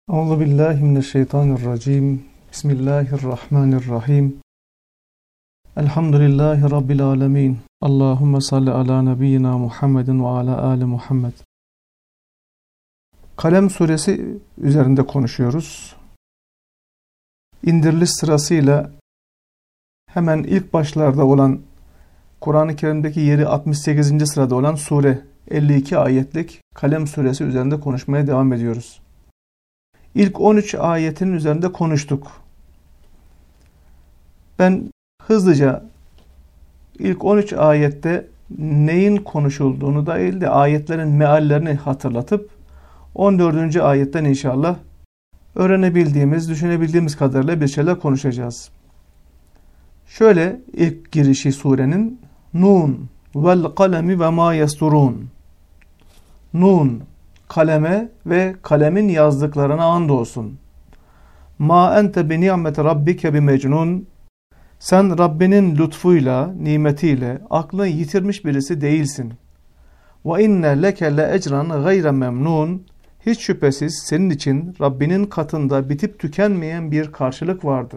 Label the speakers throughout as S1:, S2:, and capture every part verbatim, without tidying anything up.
S1: Euzu billahi mineşşeytanirracim. Bismillahirrahmanirrahim. Elhamdülillahi rabbil alamin. Allahumme salli ala nebiyyina Muhammedin ve ala ali Muhammed. Kalem suresi üzerinde konuşuyoruz. İndiriliş sırasıyla hemen ilk başlarda olan, Kur'an-ı Kerim'deki yeri altmış sekizinci sırada olan sure, elli iki ayetlik Kalem suresi üzerinde konuşmaya devam ediyoruz. İlk on üç ayetin üzerinde konuştuk. Ben hızlıca ilk on üç ayette neyin konuşulduğunu değil de ayetlerin meallerini hatırlatıp on dördüncü ayetten inşallah öğrenebildiğimiz, düşünebildiğimiz kadarıyla bir şeyler konuşacağız. Şöyle ilk girişi surenin: Nun vel kalemi ve ma yasturun. Nun, kaleme ve kalemin yazdıklarına andolsun. Ma ente bi ni'meti rabbike bi mecnun. Sen Rabbinin lütfuyla, nimetiyle aklını yitirmiş birisi değilsin. Ve inne leke le ecran gayre memnun. Hiç şüphesiz senin için Rabbinin katında bitip tükenmeyen bir karşılık vardır.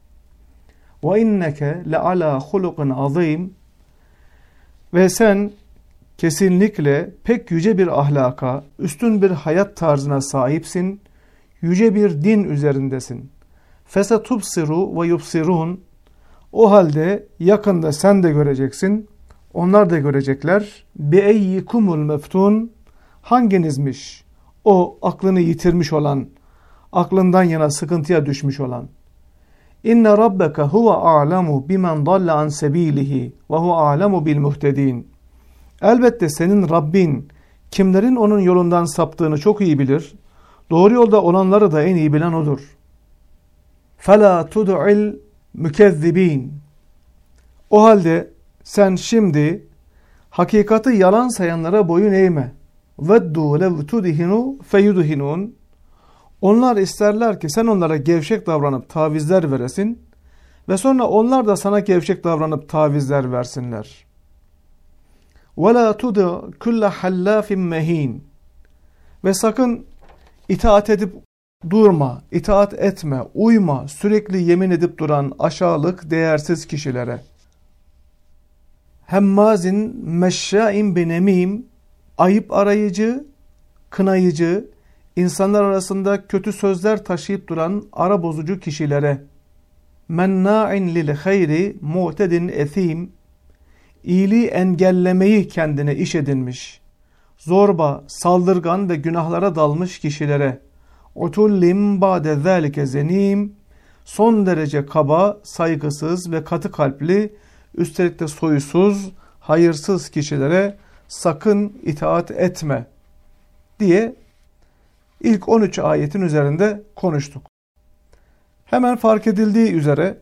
S1: Ve inneke le ala hulukun azim. Ve sen kesinlikle pek yüce bir ahlaka, üstün bir hayat tarzına sahipsin, yüce bir din üzerindesin. Fesetubsiru ve yubsirun. O halde yakında sen de göreceksin, onlar da görecekler. Bieyyikumul meftun. Hanginizmiş o aklını yitirmiş olan, aklından yana sıkıntıya düşmüş olan? İnne rabbeke huve a'lemu bimen dalle an sebilihi ve huve a'lemu bil muhtedin. Elbette senin Rabbin kimlerin onun yolundan saptığını çok iyi bilir. Doğru yolda olanları da en iyi bilen odur. فَلَا تُدْعِلْ mükezzibin. O halde sen şimdi hakikati yalan sayanlara boyun eğme. وَدُّوا لَوْ تُدْهِنُوا فَيُدْهِنُونَ. Onlar isterler ki sen onlara gevşek davranıp tavizler veresin ve sonra onlar da sana gevşek davranıp tavizler versinler. وَلَا تُدْعِ كُلَّ حَلَّافٍ مَه۪ينَ. Ve sakın itaat edip durma, itaat etme, uyma, sürekli yemin edip duran aşağılık, değersiz kişilere. Hemmazin meşşâin binemîm. Ayıp arayıcı, kınayıcı, insanlar arasında kötü sözler taşıyıp duran ara bozucu kişilere. Mennâ'in lil hayri mu'tedin ethîm. İyiliği engellemeyi kendine iş edinmiş, zorba, saldırgan ve günahlara dalmış kişilere. Utullim ba'de zâlike zenim. Son derece kaba, saygısız ve katı kalpli, üstelik de soysuz, hayırsız kişilere sakın itaat etme diye ilk on üç ayetin üzerinde konuştuk. Hemen fark edildiği üzere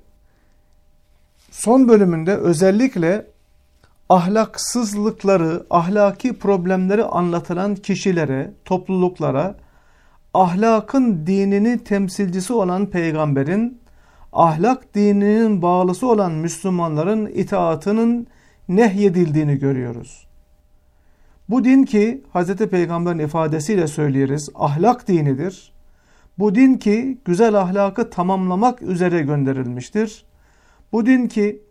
S1: son bölümünde özellikle ahlaksızlıkları, ahlaki problemleri anlatılan kişilere, topluluklara, ahlakın dininin temsilcisi olan peygamberin, ahlak dininin bağlısı olan Müslümanların itaatının nehyedildiğini görüyoruz. Bu din ki Hazreti Peygamber'in ifadesiyle söyleriz, ahlak dinidir. Bu din ki güzel ahlakı tamamlamak üzere gönderilmiştir. Bu din ki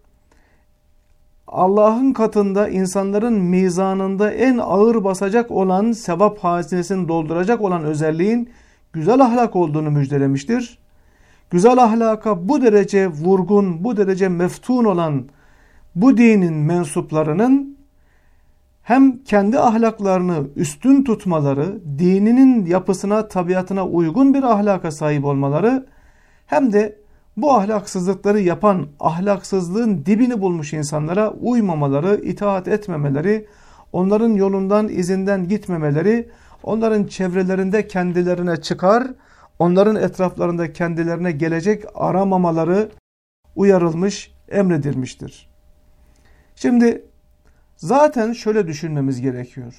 S1: Allah'ın katında insanların mizanında en ağır basacak olan, sevap hazinesini dolduracak olan özelliğin güzel ahlak olduğunu müjdelemiştir. Güzel ahlaka bu derece vurgun, bu derece meftun olan bu dinin mensuplarının hem kendi ahlaklarını üstün tutmaları, dininin yapısına, tabiatına uygun bir ahlaka sahip olmaları, hem de bu ahlaksızlıkları yapan, ahlaksızlığın dibini bulmuş insanlara uymamaları, itaat etmemeleri, onların yolundan, izinden gitmemeleri, onların çevrelerinde kendilerine çıkar, onların etraflarında kendilerine gelecek aramamaları uyarılmış, emredilmiştir. Şimdi zaten şöyle düşünmemiz gerekiyor.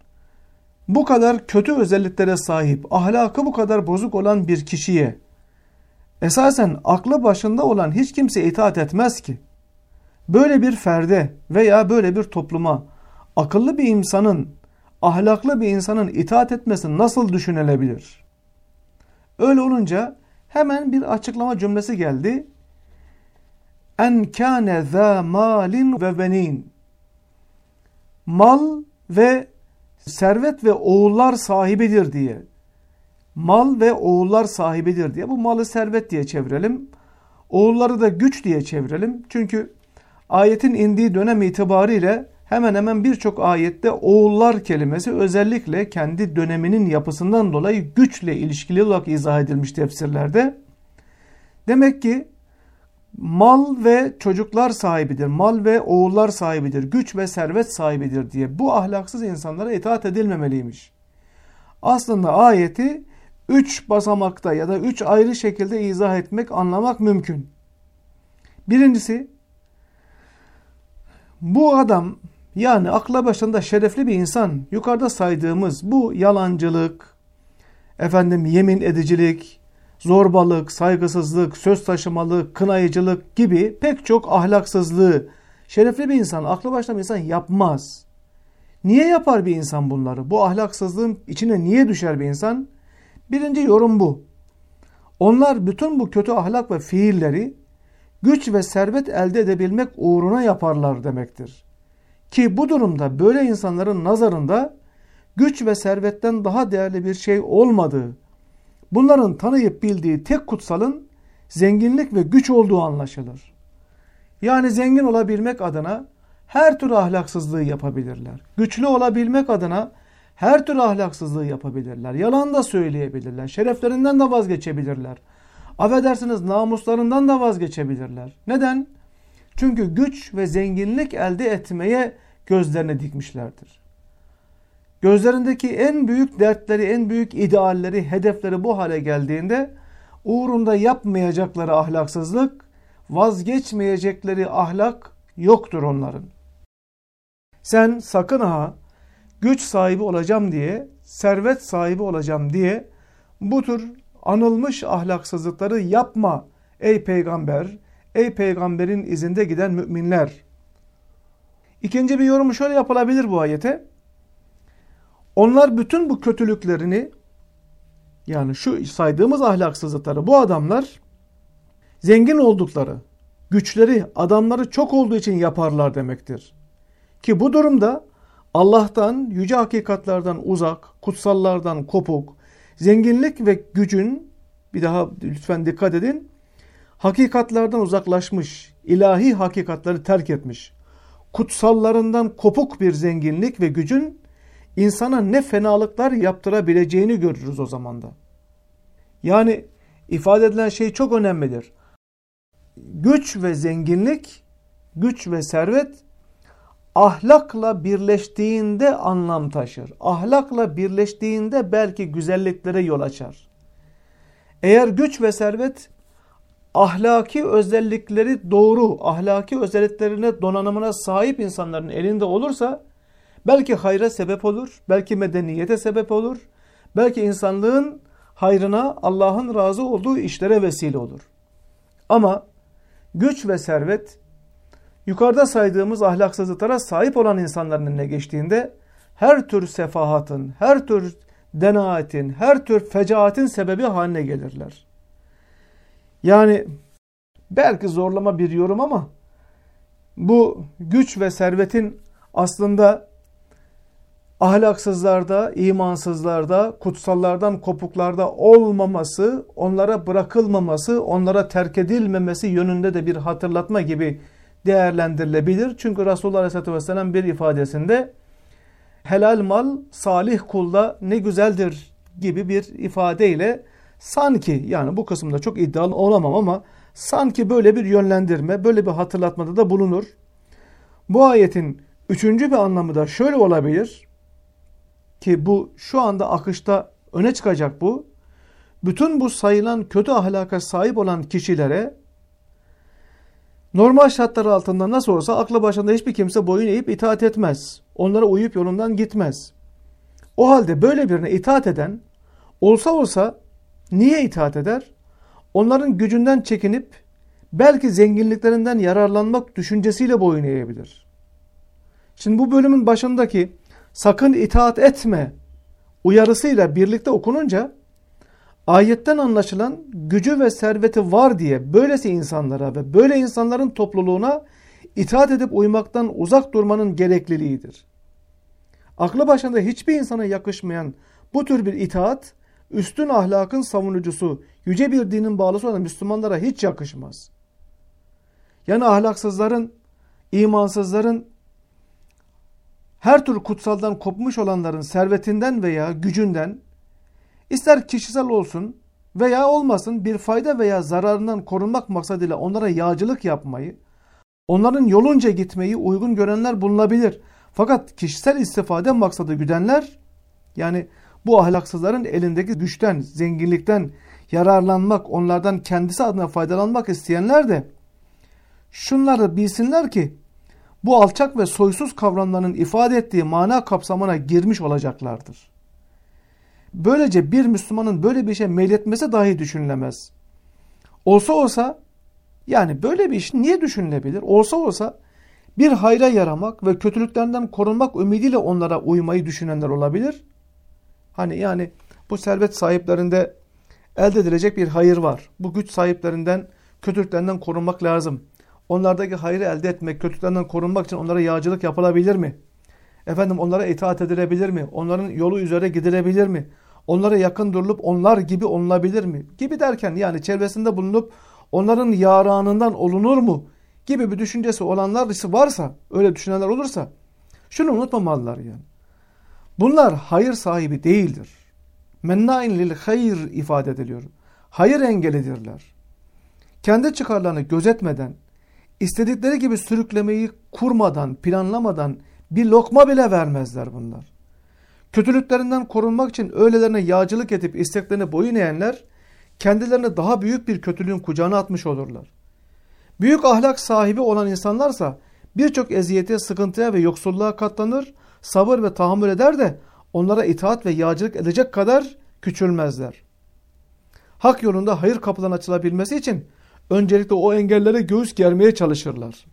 S1: Bu kadar kötü özelliklere sahip, ahlakı bu kadar bozuk olan bir kişiye esasen aklı başında olan hiç kimse itaat etmez ki. Böyle bir ferde veya böyle bir topluma akıllı bir insanın, ahlaklı bir insanın itaat etmesi nasıl düşünülebilir? Öyle olunca hemen bir açıklama cümlesi geldi. En kâne zâ mâlin ve benin. Mal ve servet ve oğullar sahibidir diye. Mal ve oğullar sahibidir diye. Bu malı servet diye çevirelim. Oğulları da güç diye çevirelim. Çünkü ayetin indiği dönem itibariyle hemen hemen birçok ayette oğullar kelimesi özellikle kendi döneminin yapısından dolayı güçle ilişkili olarak izah edilmiş tefsirlerde. Demek ki mal ve çocuklar sahibidir, mal ve oğullar sahibidir, güç ve servet sahibidir diye bu ahlaksız insanlara itaat edilmemeliymiş. Aslında ayeti üç basamakta ya da üç ayrı şekilde izah etmek, anlamak mümkün. Birincisi, bu adam yani akla başında şerefli bir insan, yukarıda saydığımız bu yalancılık, efendim yemin edicilik, zorbalık, saygısızlık, söz taşımalık, kınayıcılık gibi pek çok ahlaksızlığı şerefli bir insan, aklı başında bir insan yapmaz. Niye yapar bir insan bunları? Bu ahlaksızlığın içine niye düşer bir insan? Birinci yorum bu. Onlar bütün bu kötü ahlak ve fiilleri güç ve servet elde edebilmek uğruna yaparlar demektir. Ki bu durumda böyle insanların nazarında güç ve servetten daha değerli bir şey olmadığı, bunların tanıyıp bildiği tek kutsalın zenginlik ve güç olduğu anlaşılır. Yani zengin olabilmek adına her tür ahlaksızlığı yapabilirler. Güçlü olabilmek adına her tür ahlaksızlığı yapabilirler. Yalan da söyleyebilirler. Şereflerinden de vazgeçebilirler. Affedersiniz, namuslarından da vazgeçebilirler. Neden? Çünkü güç ve zenginlik elde etmeye gözlerini dikmişlerdir. Gözlerindeki en büyük dertleri, en büyük idealleri, hedefleri bu hale geldiğinde uğrunda yapmayacakları ahlaksızlık, vazgeçmeyecekleri ahlak yoktur onların. Sen sakın ha güç sahibi olacağım diye, servet sahibi olacağım diye bu tür anılmış ahlaksızlıkları yapma ey peygamber, ey peygamberin izinde giden müminler. İkinci bir yorum şöyle yapılabilir bu ayete. Onlar bütün bu kötülüklerini, yani şu saydığımız ahlaksızlıkları, bu adamlar zengin oldukları, güçleri, adamları çok olduğu için yaparlar demektir. Ki bu durumda Allah'tan, yüce hakikatlardan uzak, kutsallardan kopuk, zenginlik ve gücün, bir daha lütfen dikkat edin, hakikatlardan uzaklaşmış, ilahi hakikatları terk etmiş, kutsallarından kopuk bir zenginlik ve gücün insana ne fenalıklar yaptırabileceğini görürüz o zaman da. Yani ifade edilen şey çok önemlidir. Güç ve zenginlik, güç ve servet ahlakla birleştiğinde anlam taşır. Ahlakla birleştiğinde belki güzelliklere yol açar. Eğer güç ve servet ahlaki özellikleri doğru, ahlaki özelliklerine, donanımına sahip insanların elinde olursa belki hayra sebep olur, belki medeniyete sebep olur, belki insanlığın hayrına, Allah'ın razı olduğu işlere vesile olur. Ama güç ve servet yukarıda saydığımız ahlaksızlıklara sahip olan insanların eline geçtiğinde her tür sefahatın, her tür denaatin, her tür fecaatin sebebi haline gelirler. Yani belki zorlama bir yorum ama bu güç ve servetin aslında ahlaksızlarda, imansızlarda, kutsallardan kopuklarda olmaması, onlara bırakılmaması, onlara terk edilmemesi yönünde de bir hatırlatma gibi değerlendirilebilir. Çünkü Resulullah Aleyhisselatü Vesselam bir ifadesinde helal mal salih kulda ne güzeldir gibi bir ifadeyle sanki, yani bu kısımda çok iddialı olamam ama sanki böyle bir yönlendirme, böyle bir hatırlatmada da bulunur. Bu ayetin üçüncü bir anlamı da şöyle olabilir ki bu şu anda akışta öne çıkacak bu. Bütün bu sayılan kötü ahlaka sahip olan kişilere normal şartlar altında nasıl olsa aklı başında hiçbir kimse boyun eğip itaat etmez. Onlara uyup yolundan gitmez. O halde böyle birine itaat eden olsa olsa niye itaat eder? Onların gücünden çekinip belki zenginliklerinden yararlanmak düşüncesiyle boyun eğebilir. Şimdi bu bölümün başındaki sakın itaat etme uyarısıyla birlikte okununca Ayetten anlaşılan gücü ve serveti var diye böylesi insanlara ve böyle insanların topluluğuna itaat edip uymaktan uzak durmanın gerekliliğidir. Aklı başında hiçbir insana yakışmayan bu tür bir itaat, üstün ahlakın savunucusu, yüce bir dinin bağlısı olan Müslümanlara hiç yakışmaz. Yani ahlaksızların, imansızların, her tür kutsaldan kopmuş olanların servetinden veya gücünden, ister kişisel olsun veya olmasın bir fayda veya zararından korunmak maksadıyla onlara yağcılık yapmayı, onların yolunca gitmeyi uygun görenler bulunabilir. Fakat kişisel istifade maksadı güdenler, yani bu ahlaksızların elindeki güçten, zenginlikten yararlanmak, onlardan kendisi adına faydalanmak isteyenler de şunları bilsinler ki bu alçak ve soysuz kavramların ifade ettiği mana kapsamına girmiş olacaklardır. Böylece bir Müslümanın böyle bir şey meyletmesi dahi düşünülemez. Olsa olsa, yani böyle bir iş niye düşünülebilir? Olsa olsa bir hayra yaramak ve kötülüklerden korunmak ümidiyle onlara uymayı düşünenler olabilir. Hani yani bu servet sahiplerinde elde edilecek bir hayır var. Bu güç sahiplerinden, kötülüklerinden korunmak lazım. Onlardaki hayrı elde etmek, kötülüklerden korunmak için onlara yağcılık yapılabilir mi? Efendim onlara itaat edilebilir mi? Onların yolu üzere gidilebilir mi? Onlara yakın durulup onlar gibi olunabilir mi? Gibi derken yani çevresinde bulunup onların yaranından olunur mu? Gibi bir düşüncesi olanlar varsa, öyle düşünenler olursa şunu unutmamalılar yani. Bunlar hayır sahibi değildir. Mennâin lil hayr ifade ediliyor. Hayır engelidirler. Kendi çıkarlarını gözetmeden, istedikleri gibi sürüklemeyi kurmadan, planlamadan bir lokma bile vermezler bunlar. Kötülüklerinden korunmak için öylelerine yağcılık edip isteklerine boyun eğenler, kendilerine daha büyük bir kötülüğün kucağına atmış olurlar. Büyük ahlak sahibi olan insanlarsa birçok eziyete, sıkıntıya ve yoksulluğa katlanır, sabır ve tahammül eder de onlara itaat ve yağcılık edecek kadar küçülmezler. Hak yolunda hayır kapılarının açılabilmesi için öncelikle o engellere göğüs germeye çalışırlar.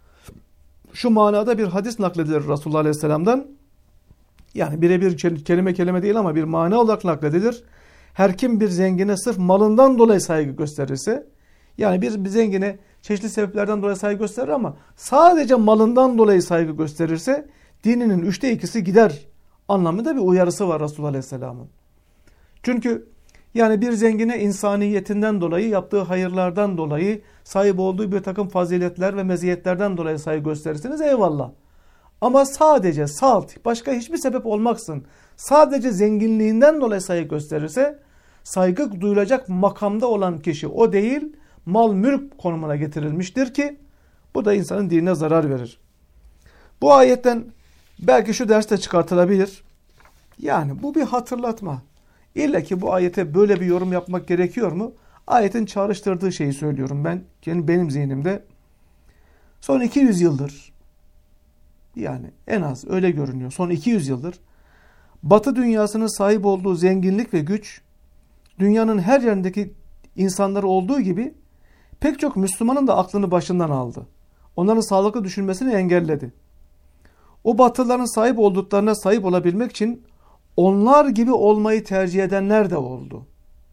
S1: Şu manada bir hadis nakledilir Resulullah Aleyhisselam'dan. Yani birebir kelime kelime değil ama bir mana olarak nakledilir. Her kim bir zengine sırf malından dolayı saygı gösterirse, yani bir, bir zengine çeşitli sebeplerden dolayı saygı gösterir ama sadece malından dolayı saygı gösterirse dininin üçte ikisi gider anlamında bir uyarısı var Resulullah Aleyhisselam'ın. Çünkü yani bir zengine insaniyetinden dolayı, yaptığı hayırlardan dolayı, sahip olduğu bir takım faziletler ve meziyetlerden dolayı saygı gösterirsiniz, eyvallah. Ama sadece salt, başka hiçbir sebep olmaksın, sadece zenginliğinden dolayı saygı gösterirse, saygı duyulacak makamda olan kişi o değil, mal mülk konumuna getirilmiştir ki, bu da insanın dinine zarar verir. Bu ayetten belki şu ders de çıkartılabilir. Yani bu bir hatırlatma. İlla ki bu ayete böyle bir yorum yapmak gerekiyor mu? Ayetin çağrıştırdığı şeyi söylüyorum ben. Yani benim zihnimde. Son iki yüz yıldır, yani en az öyle görünüyor. Son iki yüz yıldır Batı dünyasının sahip olduğu zenginlik ve güç, dünyanın her yerindeki insanları olduğu gibi pek çok Müslümanın da aklını başından aldı. Onların sağlıklı düşünmesini engelledi. O Batılıların sahip olduklarına sahip olabilmek için onlar gibi olmayı tercih edenler de oldu.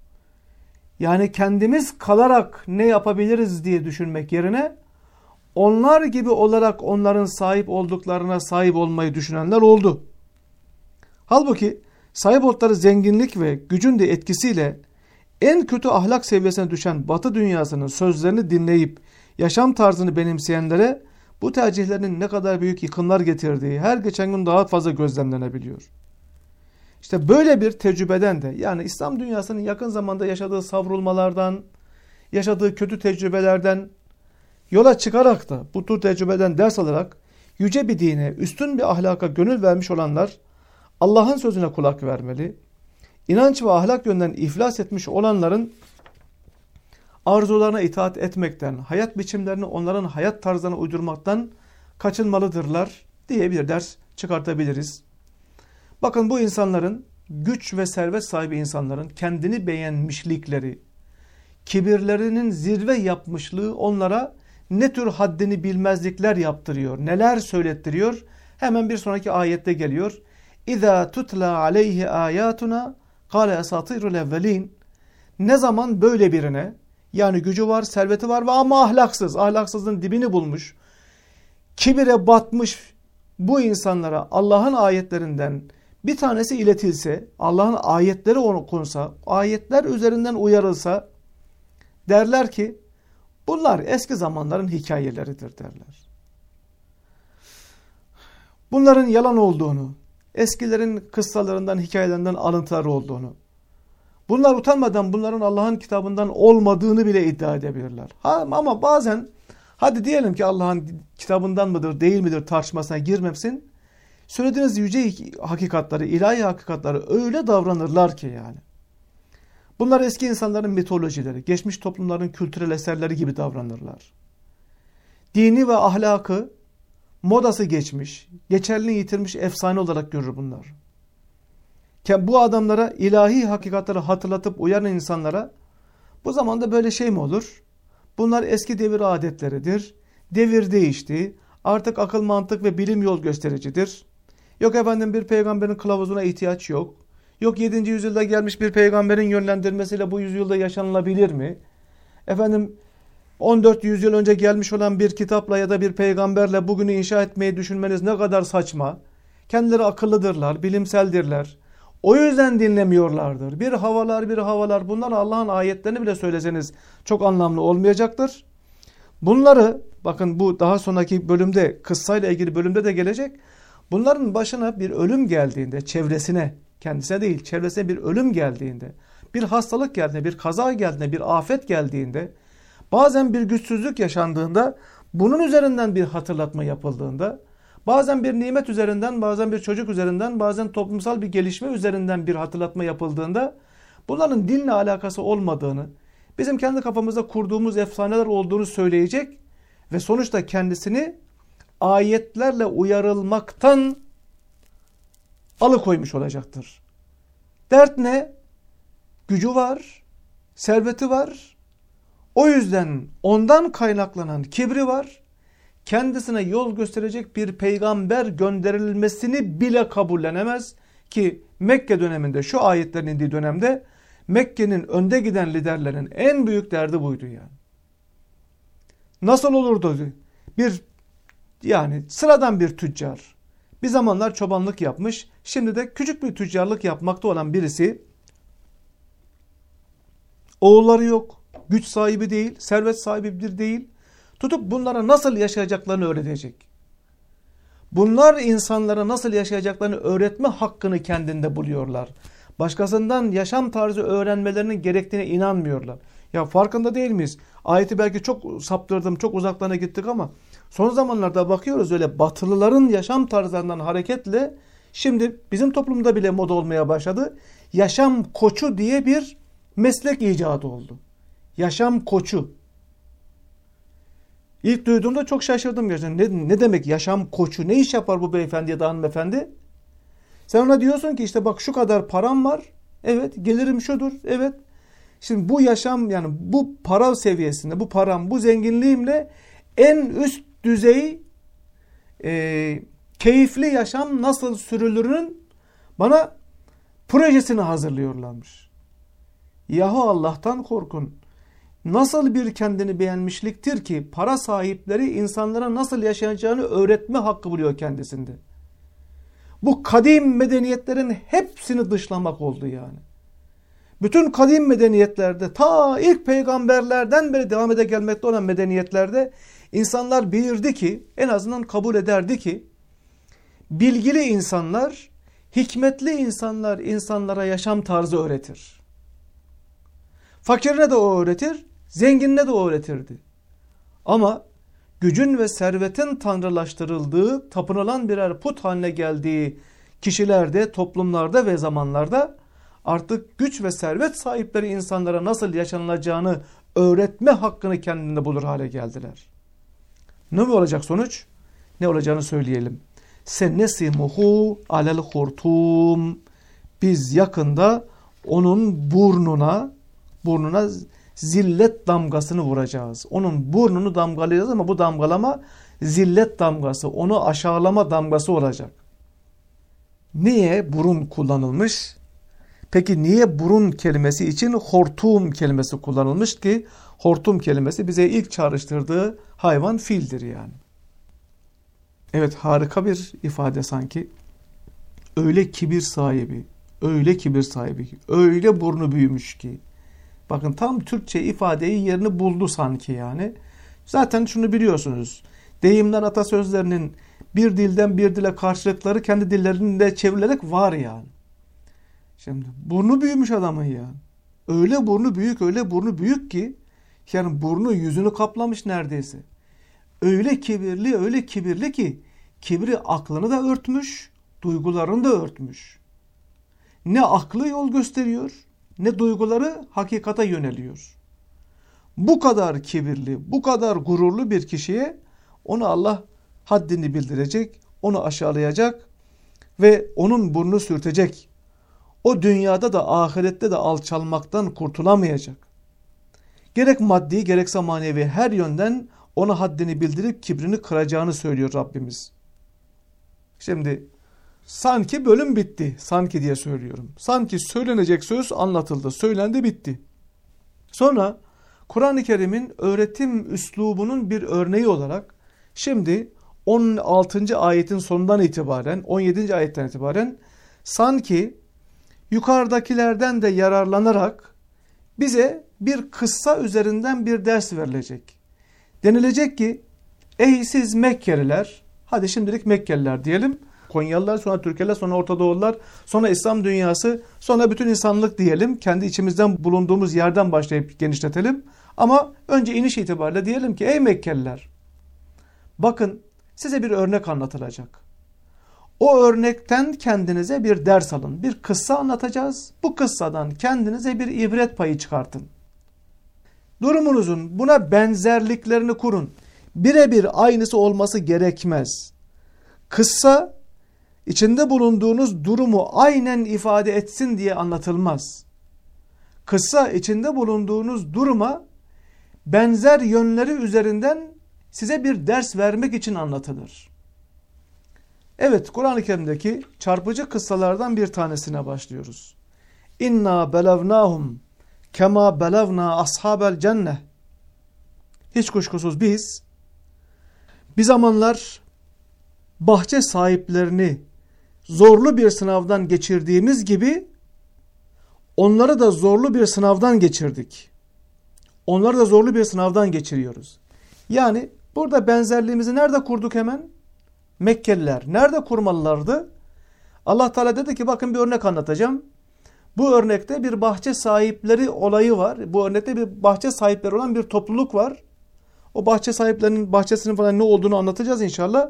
S1: Yani kendimiz kalarak ne yapabiliriz diye düşünmek yerine onlar gibi olarak onların sahip olduklarına sahip olmayı düşünenler oldu. Halbuki sahip oldukları zenginlik ve gücün de etkisiyle en kötü ahlak seviyesine düşen Batı dünyasının sözlerini dinleyip yaşam tarzını benimseyenlere bu tercihlerinin ne kadar büyük yıkımlar getirdiği her geçen gün daha fazla gözlemlenebiliyor. İşte böyle bir tecrübeden de, yani İslam dünyasının yakın zamanda yaşadığı savrulmalardan, yaşadığı kötü tecrübelerden yola çıkarak da bu tür tecrübeden ders alarak yüce bir dine, üstün bir ahlaka gönül vermiş olanlar Allah'ın sözüne kulak vermeli. İnanç ve ahlak yönden iflas etmiş olanların arzularına itaat etmekten, hayat biçimlerini onların hayat tarzlarına uydurmaktan kaçınmalıdırlar diye bir ders çıkartabiliriz. Bakın bu insanların, güç ve servet sahibi insanların kendini beğenmişlikleri, kibirlerinin zirve yapmışlığı onlara ne tür haddini bilmezlikler yaptırıyor, neler söylettiriyor? Hemen bir sonraki ayette geliyor. İza tutla aleyhi ayatuna kâle esatirul evvelin. Ne zaman böyle birine, yani gücü var, serveti var ve ama ahlaksız, ahlaksızlığın dibini bulmuş, kibire batmış bu insanlara Allah'ın ayetlerinden bir tanesi iletilse, Allah'ın ayetleri okunsa, ayetler üzerinden uyarılsa, derler ki bunlar eski zamanların hikayeleridir derler. Bunların yalan olduğunu, eskilerin kıssalarından, hikayelerinden alıntılar olduğunu, bunlar utanmadan bunların Allah'ın kitabından olmadığını bile iddia edebilirler. Ha, ama bazen hadi diyelim ki Allah'ın kitabından mıdır değil midir tartışmasına girmesin. Söylediğiniz yüce hakikatları, ilahi hakikatları öyle davranırlar ki yani. Bunlar eski insanların mitolojileri, geçmiş toplumların kültürel eserleri gibi davranırlar. Dini ve ahlakı, modası geçmiş, geçerliliğini yitirmiş efsane olarak görür bunlar. Bu adamlara ilahi hakikatleri hatırlatıp uyaran insanlara bu zamanda böyle şey mi olur? Bunlar eski devir adetleridir. Devir değişti. Artık akıl, mantık ve bilim yol göstericidir. Yok efendim bir peygamberin kılavuzuna ihtiyaç yok. Yok yedinci yüzyılda gelmiş bir peygamberin yönlendirmesiyle bu yüzyılda yaşanılabilir mi? Efendim on dört yüzyıl önce gelmiş olan bir kitapla ya da bir peygamberle bugünü inşa etmeyi düşünmeniz ne kadar saçma. Kendileri akıllıdırlar, bilimseldirler. O yüzden dinlemiyorlardır. Bir havalar bir havalar bunlar Allah'ın ayetlerini bile söyleseniz çok anlamlı olmayacaktır. Bunları bakın bu daha sonraki bölümde kıssayla ilgili bölümde de gelecek. Bunların başına bir ölüm geldiğinde çevresine kendisine değil çevresine bir ölüm geldiğinde bir hastalık geldiğinde bir kaza geldiğinde bir afet geldiğinde bazen bir güçsüzlük yaşandığında bunun üzerinden bir hatırlatma yapıldığında bazen bir nimet üzerinden, bazen bir çocuk üzerinden, bazen toplumsal bir gelişme üzerinden bir hatırlatma yapıldığında bunların dinle alakası olmadığını, bizim kendi kafamızda kurduğumuz efsaneler olduğunu söyleyecek ve sonuçta kendisini ayetlerle uyarılmaktan alıkoymuş olacaktır. Dert ne? Gücü var, serveti var. O yüzden ondan kaynaklanan kibri var. Kendisine yol gösterecek bir peygamber gönderilmesini bile kabullenemez ki Mekke döneminde şu ayetlerin indiği dönemde Mekke'nin önde giden liderlerin en büyük derdi buydu yani. Nasıl olurdu? Bir yani sıradan bir tüccar bir zamanlar çobanlık yapmış şimdi de küçük bir tüccarlık yapmakta olan birisi oğulları yok, güç sahibi değil, servet sahibi bir değil. Tutup bunlara nasıl yaşayacaklarını öğretecek. Bunlar insanlara nasıl yaşayacaklarını öğretme hakkını kendinde buluyorlar. Başkasından yaşam tarzı öğrenmelerinin gerektiğine inanmıyorlar. Ya farkında değil miyiz? Ayeti belki çok saptırdım, çok uzaklarına gittik ama son zamanlarda bakıyoruz öyle batılıların yaşam tarzlarından hareketle şimdi bizim toplumda bile moda olmaya başladı. Yaşam koçu diye bir meslek icadı oldu. Yaşam koçu. İlk duyduğumda çok şaşırdım gerçekten. Ne, ne demek yaşam koçu? Ne iş yapar bu beyefendi ya da hanımefendi? Sen ona diyorsun ki işte bak şu kadar param var. Evet, gelirim şudur. Evet. Şimdi bu yaşam yani bu para seviyesinde, bu param, bu zenginliğimle en üst düzey e, keyifli yaşam nasıl sürülürün bana projesini hazırlıyorlarmış. Yahu Allah'tan korkun. Nasıl bir kendini beğenmişliktir ki para sahipleri insanlara nasıl yaşayacağını öğretme hakkı buluyor kendisinde. Bu kadim medeniyetlerin hepsini dışlamak oldu yani. Bütün kadim medeniyetlerde ta ilk peygamberlerden beri devam ede gelmekte olan medeniyetlerde insanlar bilirdi ki en azından kabul ederdi ki bilgili insanlar, hikmetli insanlar insanlara yaşam tarzı öğretir. Fakirine de o öğretir, zenginine de o öğretirdi. Ama gücün ve servetin tanrılaştırıldığı, tapınılan birer put haline geldiği kişilerde, toplumlarda ve zamanlarda artık güç ve servet sahipleri insanlara nasıl yaşanılacağını öğretme hakkını kendinde bulur hale geldiler. Ne olacak sonuç? Ne olacağını söyleyelim. Sennesimuhu alel hurtum. Biz yakında onun burnuna burnuna zillet damgasını vuracağız. Onun burnunu damgalayacağız ama bu damgalama zillet damgası, onu aşağılama damgası olacak. Niye burun kullanılmış? Peki niye burun kelimesi için hortum kelimesi kullanılmış ki? Hortum kelimesi bize ilk çağrıştırdığı hayvan fildir yani. Evet, harika bir ifade sanki. Öyle kibir sahibi, öyle kibir sahibi ki, öyle burnu büyümüş ki. Bakın tam Türkçe ifadeyi yerini buldu sanki yani. Zaten şunu biliyorsunuz. Deyimler, atasözlerinin bir dilden bir dile karşılıkları kendi dillerinde çevrilerek var yani. Şimdi burnu büyümüş adamın ya. Öyle burnu büyük, öyle burnu büyük ki yani burnu yüzünü kaplamış neredeyse. Öyle kibirli, öyle kibirli ki kibri aklını da örtmüş, duygularını da örtmüş. Ne aklı yol gösteriyor, ne duyguları hakikate yöneliyor. Bu kadar kibirli, bu kadar gururlu bir kişiye onu Allah haddini bildirecek, onu aşağılayacak ve onun burnunu sürtecek. O dünyada da ahirette de alçalmaktan kurtulamayacak. Gerek maddi gerekse manevi her yönden ona haddini bildirip kibrini kıracağını söylüyor Rabbimiz. Şimdi sanki bölüm bitti. Sanki diye söylüyorum. Sanki söylenecek söz anlatıldı. Söylendi, bitti. Sonra Kur'an-ı Kerim'in öğretim üslubunun bir örneği olarak şimdi on altıncı ayetin sonundan itibaren, on yedinci ayetten itibaren sanki yukarıdakilerden de yararlanarak bize bir kıssa üzerinden bir ders verilecek. Denilecek ki ey siz Mekkeliler, hadi şimdilik Mekkeliler diyelim, Konyalılar, sonra Türkler, sonra Orta Doğulular, sonra İslam dünyası, sonra bütün insanlık diyelim. Kendi içimizden bulunduğumuz yerden başlayıp genişletelim. Ama önce iniş itibariyle diyelim ki ey Mekkeliler, bakın size bir örnek anlatılacak. O örnekten kendinize bir ders alın. Bir kıssa anlatacağız. Bu kıssadan kendinize bir ibret payı çıkartın. Durumunuzun buna benzerliklerini kurun. Birebir aynısı olması gerekmez. Kıssa içinde bulunduğunuz durumu aynen ifade etsin diye anlatılmaz. Kıssa içinde bulunduğunuz duruma benzer yönleri üzerinden size bir ders vermek için anlatılır. Evet, Kur'an-ı Kerim'deki çarpıcı kıssalardan bir tanesine başlıyoruz. İnna belavnahum kema belavna ashabel cenneh. Hiç kuşkusuz biz bir zamanlar bahçe sahiplerini zorlu bir sınavdan geçirdiğimiz gibi onları da zorlu bir sınavdan geçirdik. Onları da zorlu bir sınavdan geçiriyoruz. Yani burada benzerliğimizi nerede kurduk hemen? Mekkeliler nerede kurmalılardı? Allah Teala dedi ki bakın bir örnek anlatacağım. Bu örnekte bir bahçe sahipleri olayı var. Bu örnekte bir bahçe sahipleri olan bir topluluk var. O bahçe sahiplerinin bahçesinin falan ne olduğunu anlatacağız inşallah.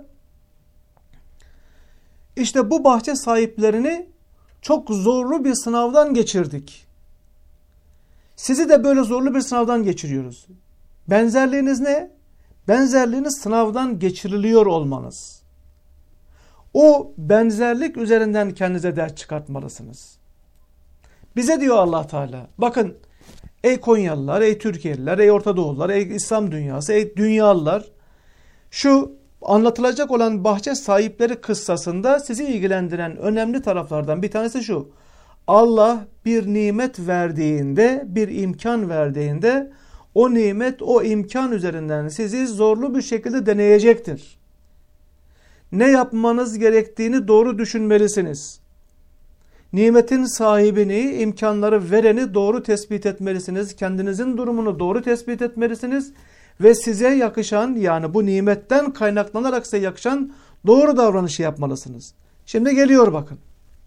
S1: İşte bu bahçe sahiplerini çok zorlu bir sınavdan geçirdik. Sizi de böyle zorlu bir sınavdan geçiriyoruz. Benzerliğiniz ne? Benzerliğiniz sınavdan geçiriliyor olmanız. O benzerlik üzerinden kendinize ders çıkartmalısınız. Bize diyor Allah Teala, bakın ey Konyalılar, ey Türkiye'liler, ey Orta Doğulular, ey İslam dünyası, ey dünyalılar, şu anlatılacak olan bahçe sahipleri kıssasında sizi ilgilendiren önemli taraflardan bir tanesi şu. Allah bir nimet verdiğinde, bir imkan verdiğinde o nimet, o imkan üzerinden sizi zorlu bir şekilde deneyecektir. Ne yapmanız gerektiğini doğru düşünmelisiniz. Nimetin sahibini, imkanları vereni doğru tespit etmelisiniz. Kendinizin durumunu doğru tespit etmelisiniz. Ve size yakışan, yani bu nimetten kaynaklanarak size yakışan doğru davranışı yapmalısınız. Şimdi geliyor bakın.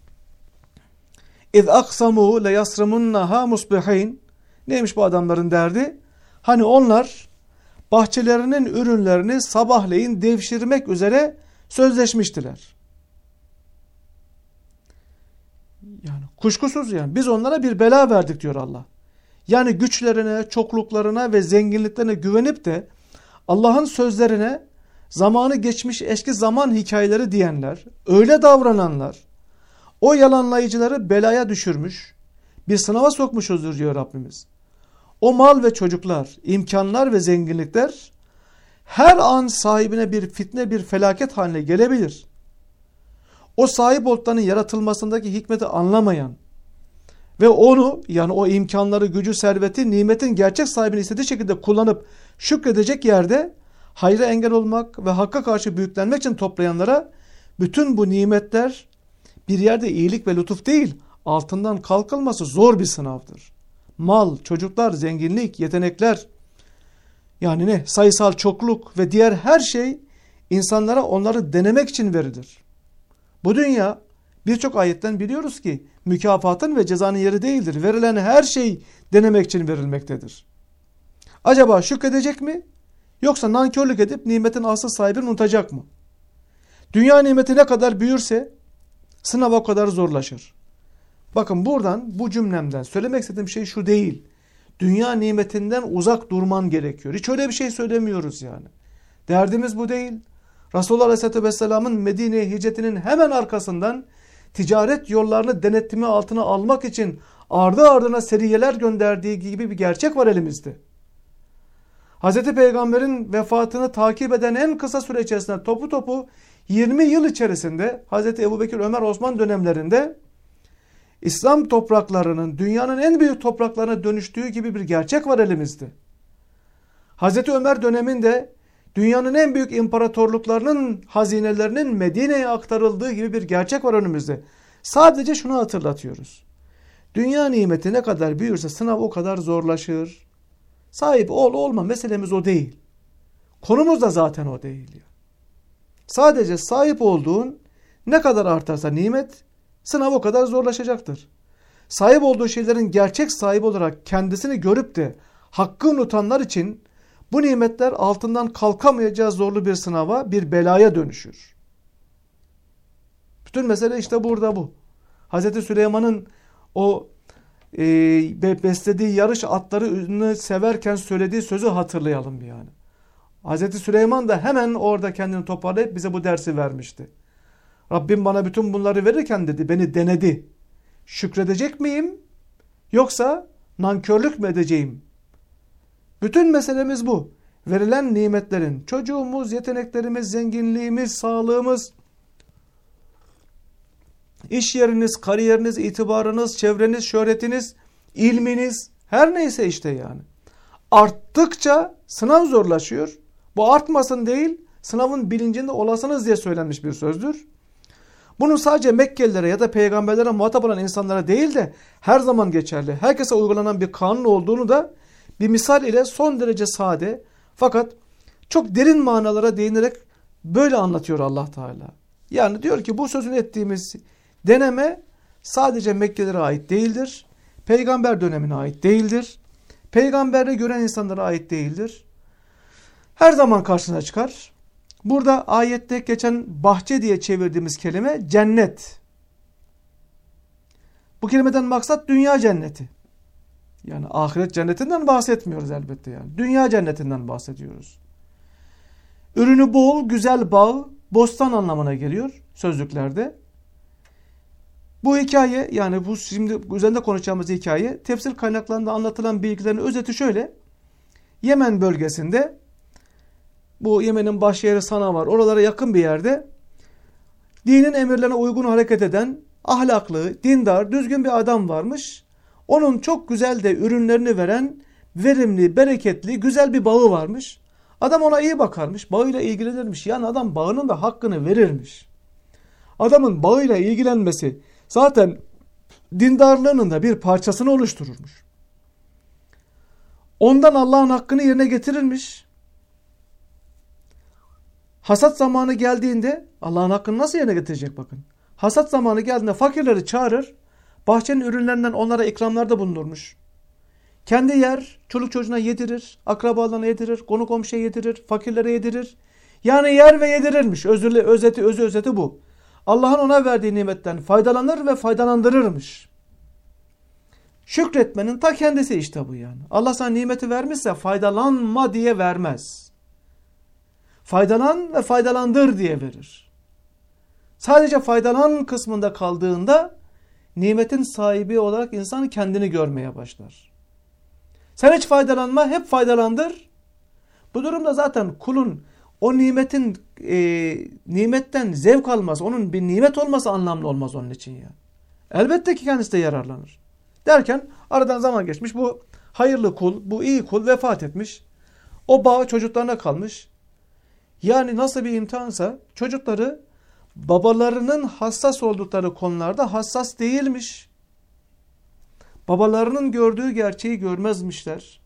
S1: İz aksamu le yasrimunnaha musbihin. Neymiş bu adamların derdi? Hani onlar bahçelerinin ürünlerini sabahleyin devşirmek üzere sözleşmiştiler. Yani kuşkusuz yani biz onlara bir bela verdik diyor Allah. Yani güçlerine, çokluklarına ve zenginliklerine güvenip de Allah'ın sözlerine zamanı geçmiş eski zaman hikayeleri diyenler, öyle davrananlar, o yalanlayıcıları belaya düşürmüş, bir sınava sokmuşuzdur diyor Rabbimiz. O mal ve çocuklar, imkanlar ve zenginlikler her an sahibine bir fitne, bir felaket haline gelebilir. O sahip olduklarının yaratılmasındaki hikmeti anlamayan ve onu, yani o imkanları, gücü, serveti, nimetin gerçek sahibini istediği şekilde kullanıp şükredecek yerde hayra engel olmak ve hakka karşı büyüklenmek için toplayanlara bütün bu nimetler bir yerde iyilik ve lütuf değil, altından kalkılması zor bir sınavdır. Mal, çocuklar, zenginlik, yetenekler, yani ne? Sayısal çokluk ve diğer her şey insanlara onları denemek için verilir. Bu dünya birçok ayetten biliyoruz ki mükafatın ve cezanın yeri değildir. Verilen her şey denemek için verilmektedir. Acaba şükredecek mi? Yoksa nankörlük edip nimetin asıl sahibini unutacak mı? Dünya nimeti ne kadar büyürse sınav o kadar zorlaşır. Bakın buradan, bu cümlemden söylemek istediğim şey şu değil. Dünya nimetinden uzak durman gerekiyor. Hiç öyle bir şey söylemiyoruz yani. Derdimiz bu değil. Resulullah Aleyhisselatü Vesselam'ın Medine'ye hicretinin hemen arkasından ticaret yollarını denetimi altına almak için ardı ardına seriyeler gönderdiği gibi bir gerçek var elimizde. Hazreti Peygamber'in vefatını takip eden en kısa süre içerisinde topu topu yirmi yıl içerisinde Hazreti Ebubekir, Ömer, Osman dönemlerinde İslam topraklarının dünyanın en büyük topraklarına dönüştüğü gibi bir gerçek var elimizde. Hazreti Ömer döneminde dünyanın en büyük imparatorluklarının hazinelerinin Medine'ye aktarıldığı gibi bir gerçek var önümüzde. Sadece şunu hatırlatıyoruz. Dünya nimeti ne kadar büyürse sınav o kadar zorlaşır. Sahip ol olma meselemiz o değil. Konumuz da zaten o değil. Sadece sahip olduğun ne kadar artarsa nimet, sınav o kadar zorlaşacaktır. Sahip olduğu şeylerin gerçek sahibi olarak kendisini görüp de hakkı unutanlar için bu nimetler altından kalkamayacağı zorlu bir sınava, bir belaya dönüşür. Bütün mesele işte burada bu. Hazreti Süleyman'ın o e, beslediği yarış atlarını severken söylediği sözü hatırlayalım yani. Hazreti Süleyman da hemen orada kendini toparlayıp bize bu dersi vermişti. Rabbim bana bütün bunları verirken dedi, beni denedi. Şükredecek miyim? Yoksa nankörlük mü edeceğim? Bütün meselemiz bu. Verilen nimetlerin, çocuğumuz, yeteneklerimiz, zenginliğimiz, sağlığımız, iş yeriniz, kariyeriniz, itibarınız, çevreniz, şöhretiniz, ilminiz, her neyse işte yani. Arttıkça sınav zorlaşıyor. Bu artmasın değil, sınavın bilincinde olasınız diye söylenmiş bir sözdür. Bunun sadece Mekkelilere ya da peygamberlere muhatap olan insanlara değil de her zaman geçerli, herkese uygulanan bir kanun olduğunu da bir misal ile son derece sade fakat çok derin manalara değinerek böyle anlatıyor Allah Teala. Yani diyor ki bu sözünü ettiğimiz deneme sadece Mekkelilere ait değildir. Peygamber dönemine ait değildir. Peygamberi gören insanlara ait değildir. Her zaman karşına çıkar. Burada ayette geçen bahçe diye çevirdiğimiz kelime cennet. Bu kelimeden maksat dünya cenneti. Yani ahiret cennetinden bahsetmiyoruz elbette yani. Dünya cennetinden bahsediyoruz. Ürünü bol, güzel bağ, bostan anlamına geliyor sözlüklerde. Bu hikaye, yani bu şimdi üzerinde konuşacağımız hikaye, tefsir kaynaklarında anlatılan bilgilerin özeti şöyle. Yemen bölgesinde, bu Yemen'in başyeri Sana var, oralara yakın bir yerde dinin emirlerine uygun hareket eden, ahlaklı, dindar, düzgün bir adam varmış. Onun çok güzel de ürünlerini veren, verimli, bereketli, güzel bir bağı varmış. Adam ona iyi bakarmış, bağıyla ilgilenirmiş. Yani adam bağının da hakkını verirmiş. Adamın bağıyla ilgilenmesi zaten dindarlığının da bir parçasını oluştururmuş. Ondan Allah'ın hakkını yerine getirirmiş. Hasat zamanı geldiğinde Allah'ın hakkını nasıl yerine getirecek bakın. Hasat zamanı geldiğinde fakirleri çağırır, bahçenin ürünlerinden onlara ikramlarda bulunurmuş. Kendi yer, çoluk çocuğuna yedirir, akrabalarına yedirir, konu komşuya yedirir, fakirlere yedirir. Yani yer ve yedirirmiş. Özürle, özeti, özü özeti bu. Allah'ın ona verdiği nimetten faydalanır ve faydalandırırmış. Şükretmenin ta kendisi işte bu yani. Allah sana nimeti vermişse faydalanma diye vermez. Faydalan ve faydalandır diye verir. Sadece faydalan kısmında kaldığında nimetin sahibi olarak insan kendini görmeye başlar. Sen hiç faydalanma, hep faydalandır. Bu durumda zaten kulun o nimetin e, nimetten zevk alması, onun bir nimet olması anlamlı olmaz onun için ya. Elbette ki kendisi de yararlanır. Derken aradan zaman geçmiş. Bu hayırlı kul, bu iyi kul vefat etmiş. O bağ çocuklarına kalmış. Yani nasıl bir imtihansa çocukları babalarının hassas oldukları konularda hassas değilmiş. Babalarının gördüğü gerçeği görmezmişler.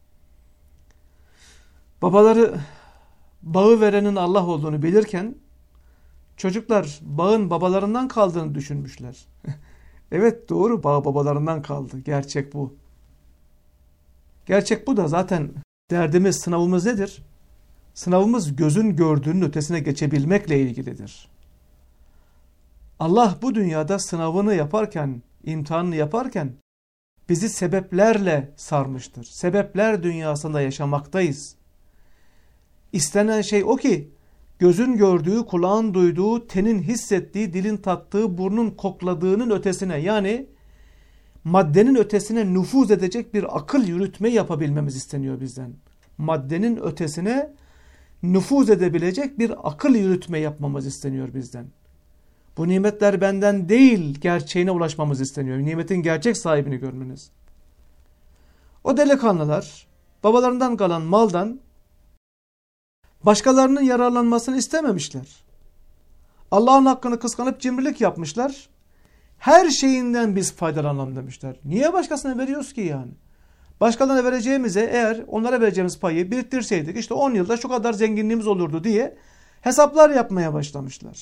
S1: Babaları bağı verenin Allah olduğunu bilirken çocuklar bağın babalarından kaldığını düşünmüşler. Evet, doğru, bağ babalarından kaldı. Gerçek bu. Gerçek bu da zaten derdimiz, sınavımız nedir? Sınavımız gözün gördüğünün ötesine geçebilmekle ilgilidir. Allah bu dünyada sınavını yaparken, imtihanını yaparken bizi sebeplerle sarmıştır. Sebepler dünyasında yaşamaktayız. İstenen şey o ki gözün gördüğü, kulağın duyduğu, tenin hissettiği, dilin tattığı, burnun kokladığının ötesine, yani maddenin ötesine nüfuz edecek bir akıl yürütme yapabilmemiz isteniyor bizden. Maddenin ötesine nüfuz edebilecek bir akıl yürütme yapmamız isteniyor bizden. Bu nimetler benden değil gerçeğine ulaşmamız isteniyor. Nimetin gerçek sahibini görmeniz. O delikanlılar babalarından kalan maldan başkalarının yararlanmasını istememişler. Allah'ın hakkını kıskanıp cimrilik yapmışlar. Her şeyinden biz faydalanalım demişler. Niye başkasına veriyoruz ki yani? Başkalarına vereceğimize, eğer onlara vereceğimiz payı biriktirseydik işte on yılda şu kadar zenginliğimiz olurdu diye hesaplar yapmaya başlamışlar.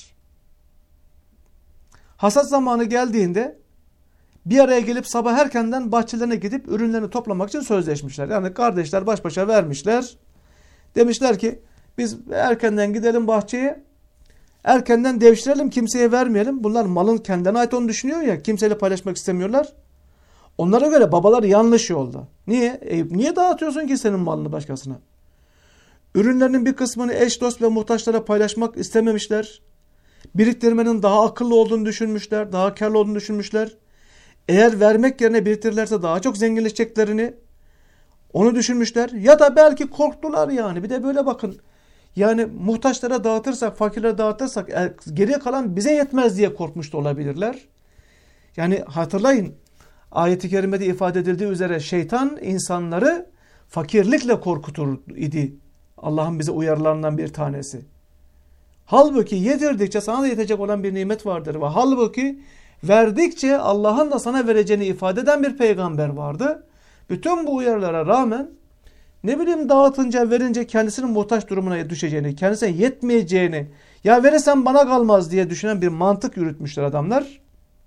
S1: Hasat zamanı geldiğinde bir araya gelip sabah erkenden bahçelerine gidip ürünlerini toplamak için sözleşmişler. Yani kardeşler baş başa vermişler. Demişler ki biz erkenden gidelim bahçeye, erkenden devşirelim, kimseye vermeyelim. Bunlar malın kendine ait onu düşünüyor ya, kimseyle paylaşmak istemiyorlar. Onlara göre babalar yanlış yolda. Niye? E, niye dağıtıyorsun ki senin malını başkasına? Ürünlerinin bir kısmını eş, dost ve muhtaçlara paylaşmak istememişler. Biriktirmenin daha akıllı olduğunu düşünmüşler, daha karlı olduğunu düşünmüşler. Eğer vermek yerine biriktirirlerse daha çok zenginleşeceklerini onu düşünmüşler. Ya da belki korktular yani. Bir de böyle bakın. Yani muhtaçlara dağıtırsak, fakirlere dağıtırsak geriye kalan bize yetmez diye korkmuş da olabilirler. Yani hatırlayın, ayet-i kerimede ifade edildiği üzere şeytan insanları fakirlikle korkutur idi. Allah'ın bize uyarılarından bir tanesi. Halbuki yedirdikçe sana da yetecek olan bir nimet vardır. Ve halbuki verdikçe Allah'ın da sana vereceğini ifade eden bir peygamber vardı. Bütün bu uyarılara rağmen ne bileyim dağıtınca, verince kendisinin muhtaç durumuna düşeceğini, kendisine yetmeyeceğini, ya verirsen bana kalmaz diye düşünen bir mantık yürütmüşler adamlar.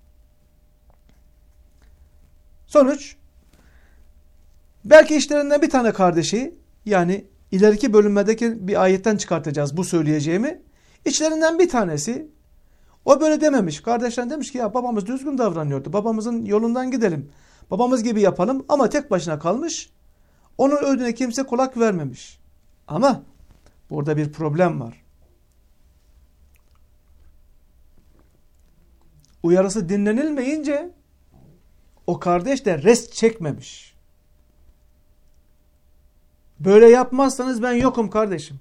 S1: Sonuç, belki işlerinden bir tane kardeşi, yani ileriki bölümlerdeki bir ayetten çıkartacağız bu söyleyeceğimi. İçlerinden bir tanesi, o böyle dememiş. Kardeşler demiş ki ya babamız düzgün davranıyordu. Babamızın yolundan gidelim. Babamız gibi yapalım, ama tek başına kalmış. Onun ödüne kimse kulak vermemiş. Ama burada bir problem var. Uyarısı dinlenilmeyince o kardeş de rest çekmemiş. Böyle yapmazsanız ben yokum kardeşim.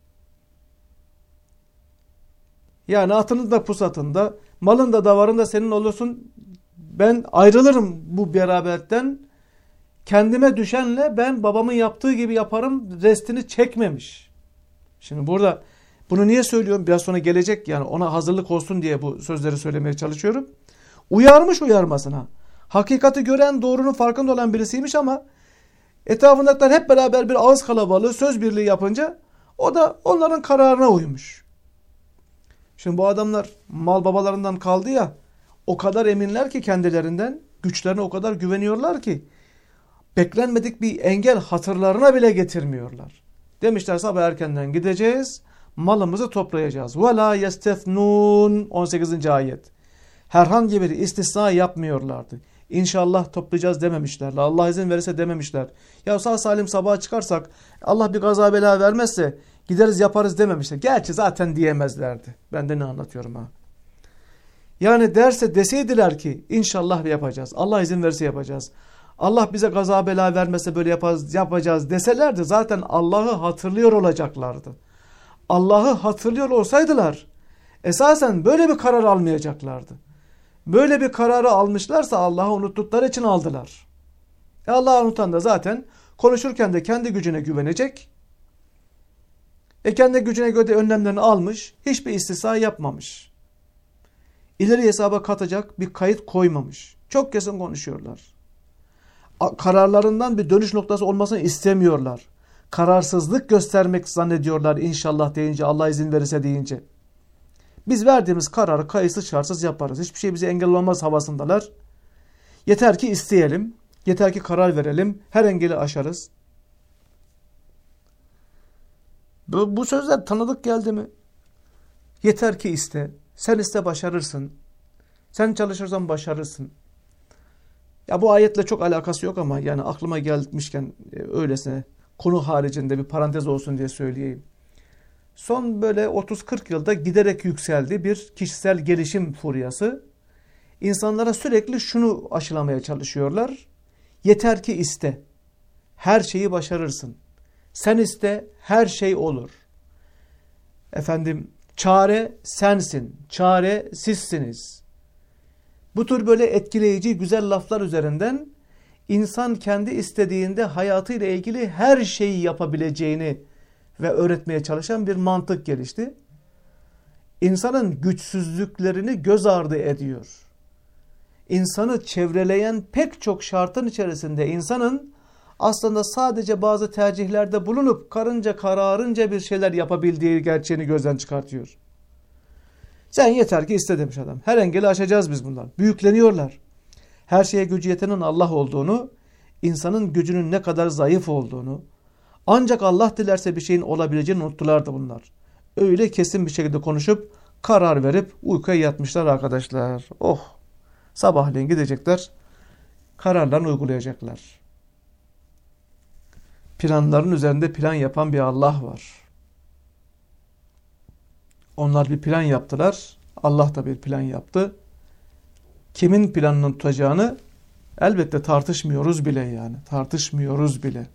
S1: Yani atının da pusatın da, malın da davarın da senin olursun. Ben ayrılırım bu beraberlikten. Kendime düşenle ben babamın yaptığı gibi yaparım restini çekmemiş. Şimdi burada bunu niye söylüyorum? Biraz sonra gelecek, yani ona hazırlık olsun diye bu sözleri söylemeye çalışıyorum. Uyarmış uyarmasına. Hakikati gören, doğrunun farkında olan birisiymiş ama etrafındakiler hep beraber bir ağız kalabalığı, söz birliği yapınca o da onların kararına uymuş. Şimdi bu adamlar mal babalarından kaldı ya, o kadar eminler ki kendilerinden, güçlerine o kadar güveniyorlar ki beklenmedik bir engel hatırlarına bile getirmiyorlar. Demişler sabah erkenden gideceğiz, malımızı toplayacağız. وَلَا يَسْتَثْنُونَ on sekizinci ayet. Herhangi bir istisna yapmıyorlardı. İnşallah toplayacağız dememişler. Allah izin verirse dememişler. Ya sağ salim sabaha çıkarsak, Allah bir gaza bela vermezse gideriz yaparız dememişler. Gerçi zaten diyemezlerdi. Ben de ne anlatıyorum ha. Yani derse deseydiler ki inşallah yapacağız. Allah izin verirse yapacağız. Allah bize gaza bela vermese böyle yapacağız, yapacağız deselerdi zaten Allah'ı hatırlıyor olacaklardı. Allah'ı hatırlıyor olsaydılar esasen böyle bir karar almayacaklardı. Böyle bir kararı almışlarsa Allah'ı unuttukları için aldılar. E Allah'ı unutan da zaten konuşurken de kendi gücüne güvenecek. E kendi gücüne göre de önlemlerini almış. Hiçbir istisna yapmamış. İleri hesaba katacak bir kayıt koymamış. Çok kesin konuşuyorlar. Kararlarından bir dönüş noktası olmasını istemiyorlar. Kararsızlık göstermek zannediyorlar inşallah deyince, Allah izin verirse deyince. Biz verdiğimiz kararı kayıtsız şartsız yaparız. Hiçbir şey bizi engel olmaz havasındalar. Yeter ki isteyelim. Yeter ki karar verelim. Her engeli aşarız. Bu, bu sözler tanıdık geldi mi? Yeter ki iste. Sen iste başarırsın. Sen çalışırsan başarırsın. Ya bu ayetle çok alakası yok ama yani aklıma gelmişken öylesine konu haricinde bir parantez olsun diye söyleyeyim. Son böyle otuz kırk yılda giderek yükseldi bir kişisel gelişim furyası. İnsanlara sürekli şunu aşılamaya çalışıyorlar. Yeter ki iste. Her şeyi başarırsın. Sen iste, her şey olur. Efendim, çare sensin. Çare sizsiniz. Bu tür böyle etkileyici, güzel laflar üzerinden insan kendi istediğinde hayatıyla ilgili her şeyi yapabileceğini ve öğretmeye çalışan bir mantık gelişti. İnsanın güçsüzlüklerini göz ardı ediyor. İnsanı çevreleyen pek çok şartın içerisinde insanın aslında sadece bazı tercihlerde bulunup karınca kararınca bir şeyler yapabildiği gerçeğini gözden çıkartıyor. Sen yeter ki iste demiş adam. Her engeli aşacağız biz bunlar. Büyükleniyorlar. Her şeye gücü yetenin Allah olduğunu, insanın gücünün ne kadar zayıf olduğunu, ancak Allah dilerse bir şeyin olabileceğini unuttular da bunlar. Öyle kesin bir şekilde konuşup karar verip uykuya yatmışlar arkadaşlar. Oh! Sabahleyin gidecekler, kararlarını uygulayacaklar. Planların üzerinde plan yapan bir Allah var. Onlar bir plan yaptılar, Allah da bir plan yaptı. Kimin planının tutacağını elbette tartışmıyoruz bile yani. Tartışmıyoruz bile.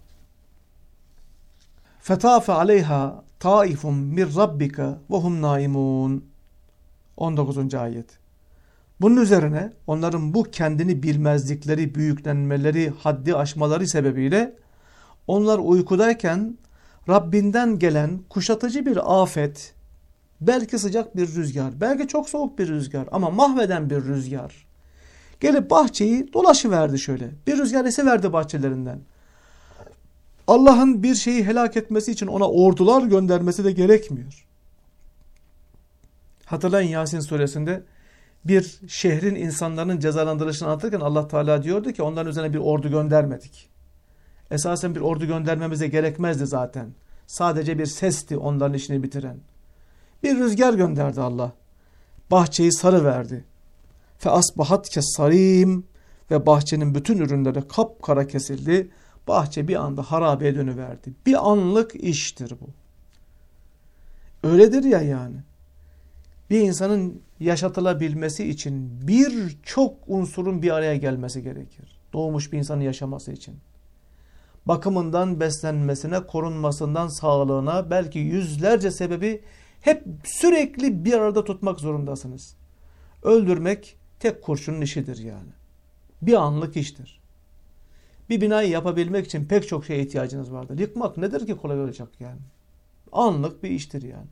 S1: Fetafe aleyha taifun min rabbika ve hum naimun. on dokuzuncu ayet. Bunun üzerine onların bu kendini bilmezlikleri, büyüklenmeleri, haddi aşmaları sebebiyle onlar uykudayken Rabbinden gelen kuşatıcı bir afet, belki sıcak bir rüzgar, belki çok soğuk bir rüzgar ama mahveden bir rüzgar gelip bahçeyi dolaşıverdi şöyle. Bir rüzgar esiverdi bahçelerinden. Allah'ın bir şeyi helak etmesi için ona ordular göndermesi de gerekmiyor. Hatırlayın Yasin suresinde bir şehrin insanların cezalandırılışını anlatırken Allah Teala diyordu ki onların üzerine bir ordu göndermedik. Esasen bir ordu göndermemize gerekmezdi zaten. Sadece bir sesti onların işini bitiren. Bir rüzgar gönderdi Allah. Bahçeyi sarıverdi. Fe asbahat kesarim ve bahçenin bütün ürünleri kapkara kesildi. Bahçe bir anda harabeye dönüverdi. Bir anlık iştir bu. Öyledir ya yani. Bir insanın yaşatılabilmesi için birçok unsurun bir araya gelmesi gerekir. Doğmuş bir insanın yaşaması için. Bakımından beslenmesine, korunmasından sağlığına belki yüzlerce sebebi hep sürekli bir arada tutmak zorundasınız. Öldürmek tek kurşunun işidir yani. Bir anlık iştir. Bir binayı yapabilmek için pek çok şeye ihtiyacınız vardır. Yıkmak nedir ki kolay olacak yani? Anlık bir iştir yani.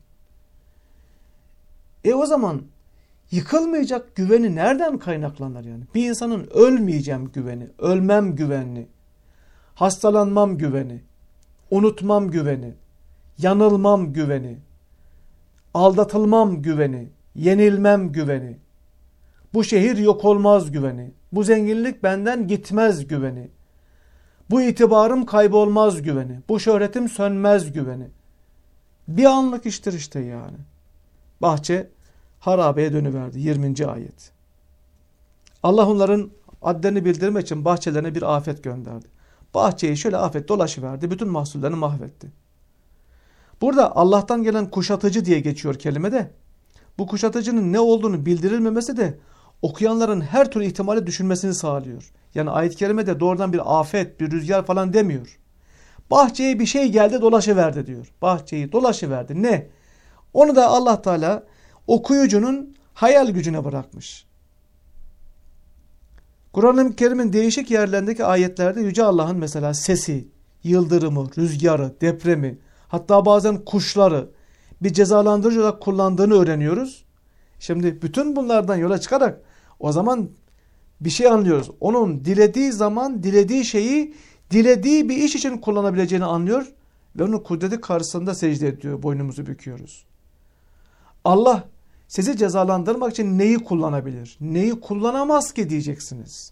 S1: E o zaman yıkılmayacak güveni nereden kaynaklanır yani? Bir insanın ölmeyeceğim güveni, ölmem güveni, hastalanmam güveni, unutmam güveni, yanılmam güveni, aldatılmam güveni, yenilmem güveni, bu şehir yok olmaz güveni, bu zenginlik benden gitmez güveni, bu itibarım kaybolmaz güveni, bu şöhretim sönmez güveni. Bir anlık iştir işte yani. Bahçe harabeye dönüverdi. yirminci ayet. Allah onların adlerini bildirmek için bahçelerine bir afet gönderdi. Bahçeyi şöyle afet dolaşıverdi. Bütün mahsullerini mahvetti. Burada Allah'tan gelen kuşatıcı diye geçiyor kelimede. Bu kuşatıcının ne olduğunu bildirilmemesi de okuyanların her türlü ihtimali düşünmesini sağlıyor. Yani ayet-i kerimede doğrudan bir afet, bir rüzgar falan demiyor. Bahçeye bir şey geldi dolaşıverdi diyor. Bahçeyi dolaşıverdi. Ne? Onu da Allah Teala okuyucunun hayal gücüne bırakmış. Kur'an-ı Kerim'in değişik yerlerindeki ayetlerde Yüce Allah'ın mesela sesi, yıldırımı, rüzgarı, depremi, hatta bazen kuşları bir cezalandırıcı olarak kullandığını öğreniyoruz. Şimdi bütün bunlardan yola çıkarak o zaman bir şey anlıyoruz. Onun dilediği zaman dilediği şeyi dilediği bir iş için kullanabileceğini anlıyor ve onun kudreti karşısında secde ediyor, boynumuzu büküyoruz. Allah sizi cezalandırmak için neyi kullanabilir? Neyi kullanamaz ki diyeceksiniz.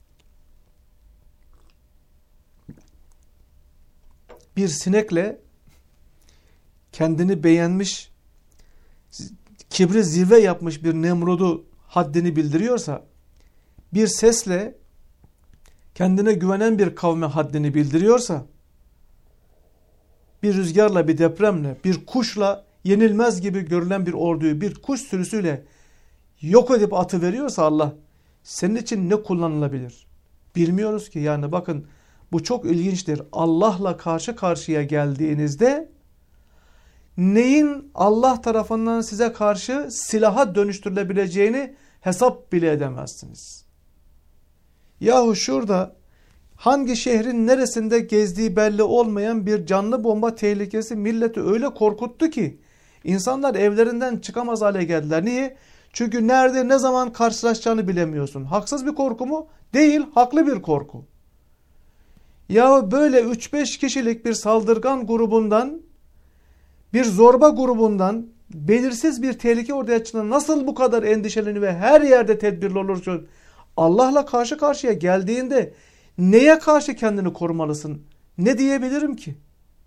S1: Bir sinekle kendini beğenmiş, kibri zirve yapmış bir Nemrud'u haddini bildiriyorsa, bir sesle kendine güvenen bir kavme haddini bildiriyorsa, bir rüzgarla, bir depremle, bir kuşla yenilmez gibi görülen bir orduyu bir kuş sürüsüyle yok edip atıveriyorsa Allah, senin için ne kullanılabilir? Bilmiyoruz ki. Yani bakın, bu çok ilginçtir. Allah'la karşı karşıya geldiğinizde neyin Allah tarafından size karşı silaha dönüştürülebileceğini hesap bile edemezsiniz. Yahu şurada hangi şehrin neresinde gezdiği belli olmayan bir canlı bomba tehlikesi milleti öyle korkuttu ki insanlar evlerinden çıkamaz hale geldiler. Niye? Çünkü nerede ne zaman karşılaşacağını bilemiyorsun. Haksız bir korku mu? Değil, haklı bir korku. Yahu böyle üç beş kişilik bir saldırgan grubundan, bir zorba grubundan belirsiz bir tehlike ortaya çıktığında nasıl bu kadar endişeleniyor ve her yerde tedbirli olursun? Allah'la karşı karşıya geldiğinde neye karşı kendini korumalısın? Ne diyebilirim ki?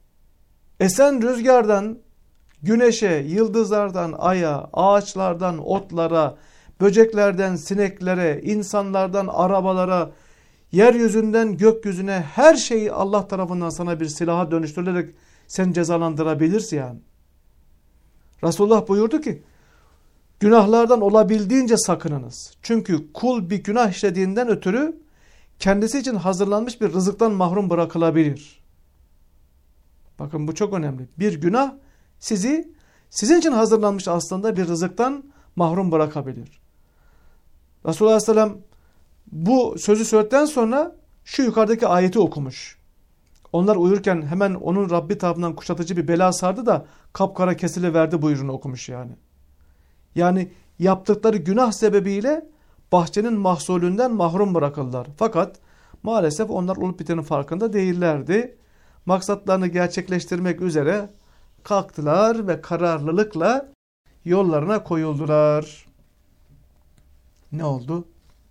S1: Esen rüzgardan güneşe, yıldızlardan aya, ağaçlardan otlara, böceklerden sineklere, insanlardan arabalara, yeryüzünden gökyüzüne her şeyi Allah tarafından sana bir silaha dönüştürülerek sen cezalandırabilirsin yani. Resulullah buyurdu ki, günahlardan olabildiğince sakınınız. Çünkü kul bir günah işlediğinden ötürü kendisi için hazırlanmış bir rızıktan mahrum bırakılabilir. Bakın bu çok önemli. Bir günah sizi sizin için hazırlanmış aslında bir rızıktan mahrum bırakabilir. Resulullah Aleyhisselam bu sözü söyledikten sonra şu yukarıdaki ayeti okumuş. Onlar uyurken hemen onun Rabbi tarafından kuşatıcı bir bela sardı da kapkara kesiliverdi buyruğunu okumuş yani. Yani yaptıkları günah sebebiyle bahçenin mahsulünden mahrum bırakıldılar. Fakat maalesef onlar olup bitenin farkında değillerdi. Maksatlarını gerçekleştirmek üzere kalktılar ve kararlılıkla yollarına koyuldular. Ne oldu?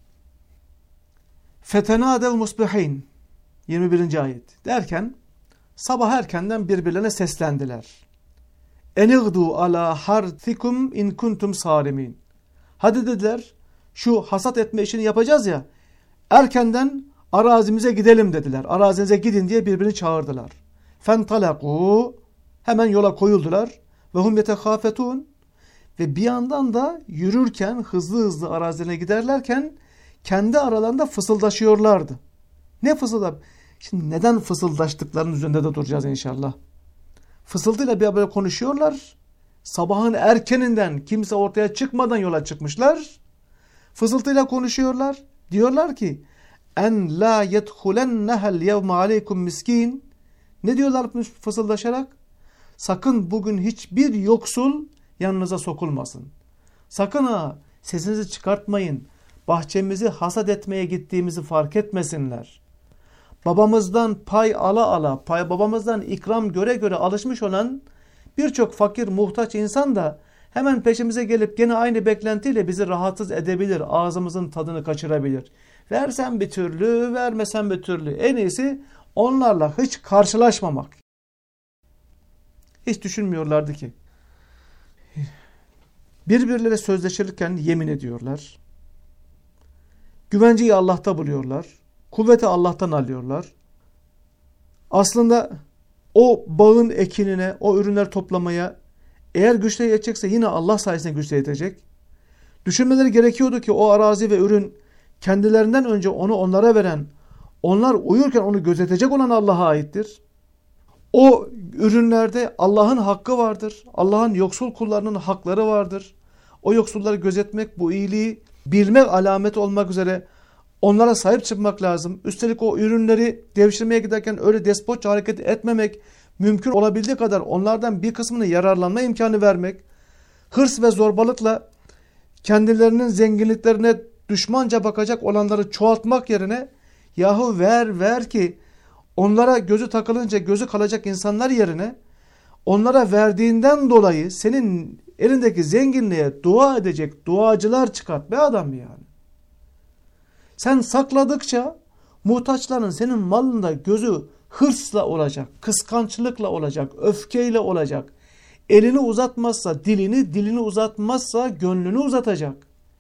S1: Fetenadev musbihin yirmi birinci ayet derken sabah erkenden birbirlerine seslendiler. Enigdu ala harthikum in kuntum sarimin. Hadi dediler, şu hasat etme işini yapacağız ya, erkenden arazimize gidelim dediler. Arazinize gidin diye birbirini çağırdılar. Fentalaku, hemen yola koyuldular. Ve hum yetehafetun, ve bir yandan da yürürken hızlı hızlı arazilerine giderlerken kendi aralarında fısıldaşıyorlardı. Ne fısıldak? Şimdi neden fısıldaştıklarının üzerinde de duracağız inşallah. Fısıltıyla bir böyle konuşuyorlar. Sabahın erkeninden kimse ortaya çıkmadan yola çıkmışlar. Fısıltıyla konuşuyorlar. Diyorlar ki en la yedhulennehel yevme aleykum miskin. Ne diyorlar fısıldaşarak? Sakın bugün hiçbir yoksul yanınıza sokulmasın. Sakın ha sesinizi çıkartmayın. Bahçemizi hasat etmeye gittiğimizi fark etmesinler. Babamızdan pay ala ala, pay babamızdan ikram göre göre alışmış olan birçok fakir, muhtaç insan da hemen peşimize gelip gene aynı beklentiyle bizi rahatsız edebilir, ağzımızın tadını kaçırabilir. Versen bir türlü, vermesen bir türlü. En iyisi onlarla hiç karşılaşmamak. Hiç düşünmüyorlardı ki. Birbirleriyle sözleşirken yemin ediyorlar. Güvenceyi Allah'ta buluyorlar. Kuvveti Allah'tan alıyorlar. Aslında o bağın ekinine, o ürünler toplamaya eğer güçle yetecekse yine Allah sayesinde güçle yetecek. Düşünmeleri gerekiyordu ki o arazi ve ürün kendilerinden önce onu onlara veren, onlar uyurken onu gözetecek olan Allah'a aittir. O ürünlerde Allah'ın hakkı vardır. Allah'ın yoksul kullarının hakları vardır. O yoksulları gözetmek, bu iyiliği bilmek alameti olmak üzere Onlara sahip çıkmak lazım. Üstelik o ürünleri devşirmeye giderken öyle despotça hareket etmemek, mümkün olabildiği kadar onlardan bir kısmını yararlanma imkanı vermek, hırs ve zorbalıkla kendilerinin zenginliklerine düşmanca bakacak olanları çoğaltmak yerine yahu ver ver ki onlara gözü takılınca gözü kalacak insanlar yerine onlara verdiğinden dolayı senin elindeki zenginliğe dua edecek duacılar çıkart be adam yani. Sen sakladıkça muhtaçların senin malında gözü hırsla olacak, kıskançlıkla olacak, öfkeyle olacak. Elini uzatmazsa dilini, dilini uzatmazsa gönlünü uzatacak.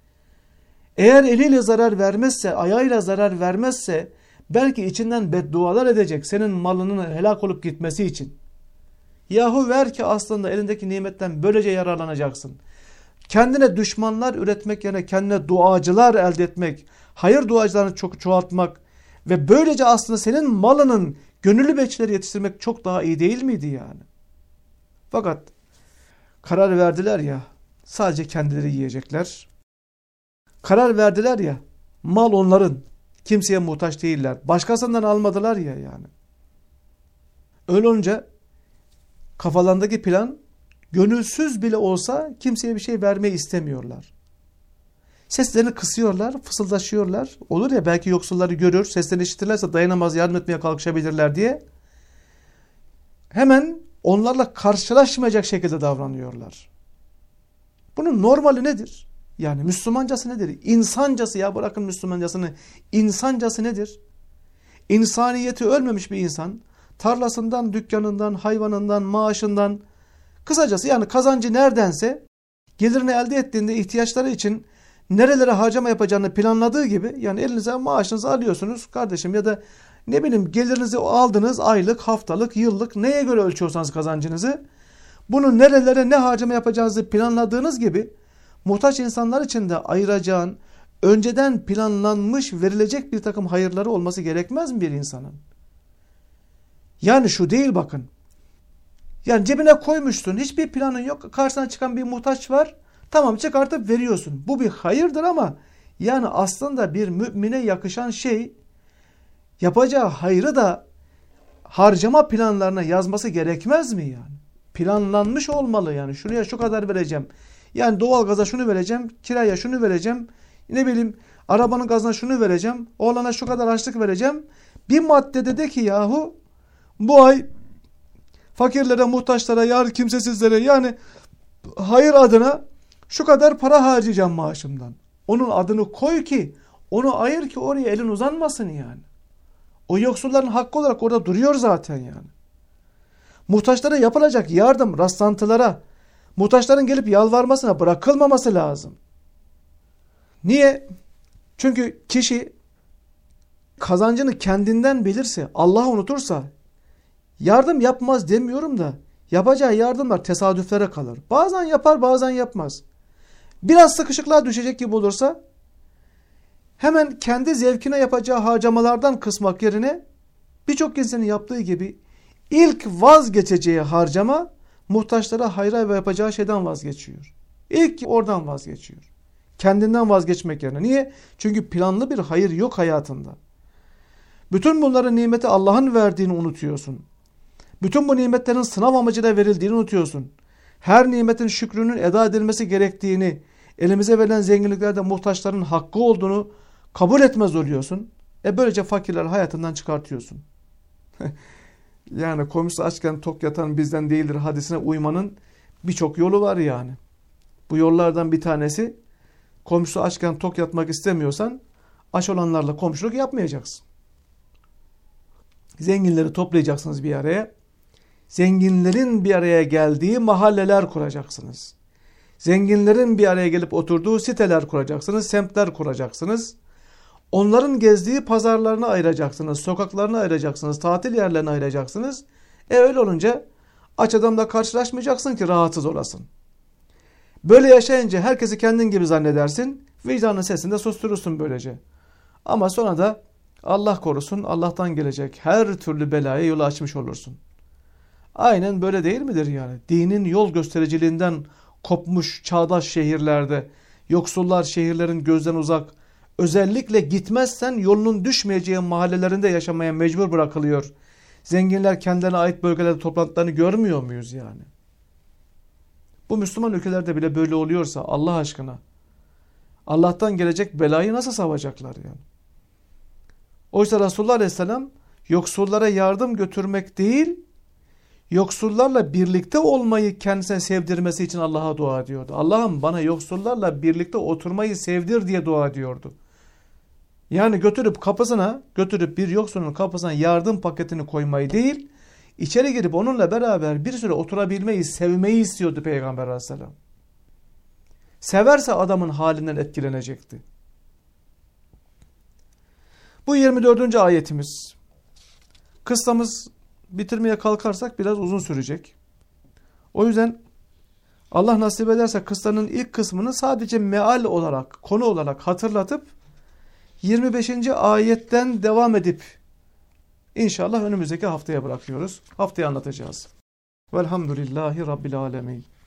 S1: Eğer eliyle zarar vermezse, ayağıyla zarar vermezse belki içinden beddualar edecek senin malının helak olup gitmesi için. Yahu ver ki aslında elindeki nimetten böylece yararlanacaksın. Kendine düşmanlar üretmek yerine kendine duacılar elde etmek, hayır duacılarını çok çoğaltmak ve böylece aslında senin malının gönüllü bekçileri yetiştirmek çok daha iyi değil miydi yani? Fakat karar verdiler ya sadece kendileri yiyecekler. Karar verdiler ya mal onların, kimseye muhtaç değiller. Başkasından almadılar ya yani. Öyle olunca kafalarındaki plan gönülsüz bile olsa kimseye bir şey vermeyi istemiyorlar. Seslerini kısıyorlar, fısıldaşıyorlar. Olur ya belki yoksulları görür, seslerini işitirlerse dayanamaz yardım etmeye kalkışabilirler diye. Hemen onlarla karşılaşmayacak şekilde davranıyorlar. Bunun normali nedir? Yani Müslümancası nedir? İnsancası ya bırakın Müslümancasını. İnsancası nedir? İnsaniyeti ölmemiş bir insan tarlasından, dükkanından, hayvanından, maaşından kısacası yani kazancı neredense gelirini elde ettiğinde ihtiyaçları için nerelere harcama yapacağını planladığı gibi yani elinize maaşınızı alıyorsunuz kardeşim ya da ne bileyim gelirinizi aldınız aylık, haftalık, yıllık neye göre ölçüyorsanız kazancınızı bunu nerelere ne harcama yapacağınızı planladığınız gibi muhtaç insanlar için de ayıracağın önceden planlanmış verilecek bir takım hayırları olması gerekmez mi bir insanın? Yani şu değil bakın. Yani cebine koymuşsun hiçbir planın yok karşısına çıkan bir muhtaç var. Tamam çıkartıp veriyorsun. Bu bir hayırdır ama yani aslında bir mümine yakışan şey yapacağı hayrı da harcama planlarına yazması gerekmez mi yani? Planlanmış olmalı yani. Şuraya şu kadar vereceğim. Yani doğalgaza şunu vereceğim, kiraya şunu vereceğim. Ne bileyim arabanın gazına şunu vereceğim. Oğlana şu kadar harçlık vereceğim. Bir maddede de ki yahu bu ay fakirlere, muhtaçlara, yar kimsesizlere yani hayır adına şu kadar para harcayacağım maaşımdan. Onun adını koy ki onu ayır ki oraya elin uzanmasın yani. O yoksulların hakkı olarak orada duruyor zaten yani. Muhtaçlara yapılacak yardım, rastlantılara, muhtaçların gelip yalvarmasına bırakılmaması lazım. Niye? Çünkü kişi kazancını kendinden bilirse, Allah'ı unutursa, yardım yapmaz demiyorum da, yapacağı yardımlar tesadüflere kalır. Bazen yapar, bazen yapmaz. Biraz sıkışıklığa düşecek gibi olursa, hemen kendi zevkine yapacağı harcamalardan kısmak yerine, birçok kimsenin yaptığı gibi, ilk vazgeçeceği harcama, muhtaçlara hayra ve yapacağı şeyden vazgeçiyor. İlk oradan vazgeçiyor. Kendinden vazgeçmek yerine. Niye? Çünkü planlı bir hayır yok hayatında. Bütün bunların nimeti Allah'ın verdiğini unutuyorsun. Bütün bu nimetlerin sınav amacıyla verildiğini unutuyorsun. Her nimetin şükrünün eda edilmesi gerektiğini, elimize verilen zenginliklerde muhtaçların hakkı olduğunu kabul etmez oluyorsun. E böylece fakirleri hayatından çıkartıyorsun. Yani komşusu açken tok yatan bizden değildir hadisine uymanın birçok yolu var yani. Bu yollardan bir tanesi komşusu açken tok yatmak istemiyorsan aç olanlarla komşuluk yapmayacaksın. Zenginleri toplayacaksınız bir araya. Zenginlerin bir araya geldiği mahalleler kuracaksınız. Zenginlerin bir araya gelip oturduğu siteler kuracaksınız, semtler kuracaksınız. Onların gezdiği pazarlarını ayıracaksınız, sokaklarını ayıracaksınız, tatil yerlerini ayıracaksınız. E öyle olunca aç adamla karşılaşmayacaksın ki rahatsız olasın. Böyle yaşayınca herkesi kendin gibi zannedersin, vicdanın sesini de susturursun böylece. Ama sonra da Allah korusun Allah'tan gelecek her türlü belaya yol açmış olursun. Aynen böyle değil midir yani? Dinin yol göstericiliğinden kopmuş çağdaş şehirlerde, yoksullar şehirlerin gözden uzak, Özellikle gitmezsen yolunun düşmeyeceği mahallelerinde yaşamaya mecbur bırakılıyor. Zenginler kendilerine ait bölgelerde toplantılarını görmüyor muyuz yani? Bu Müslüman ülkelerde bile böyle oluyorsa Allah aşkına Allah'tan gelecek belayı nasıl savacaklar yani? Oysa Resulullah Aleyhisselam yoksullara yardım götürmek değil, yoksullarla birlikte olmayı kendisine sevdirmesi için Allah'a dua ediyordu. Allah'ım bana yoksullarla birlikte oturmayı sevdir diye dua ediyordu. Yani götürüp kapısına, götürüp bir yoksulun kapısına yardım paketini koymayı değil, içeri girip onunla beraber bir süre oturabilmeyi, sevmeyi istiyordu Peygamber Aleyhisselam. Severse adamın halinden etkilenecekti. Bu yirmi dördüncü ayetimiz. Kıssamız bitirmeye kalkarsak biraz uzun sürecek. O yüzden Allah nasip ederse kıssanın ilk kısmını sadece meal olarak, konu olarak hatırlatıp yirmi beşinci ayetten devam edip inşallah önümüzdeki haftaya bırakıyoruz. Haftaya anlatacağız. Velhamdülillahi Rabbil alemin.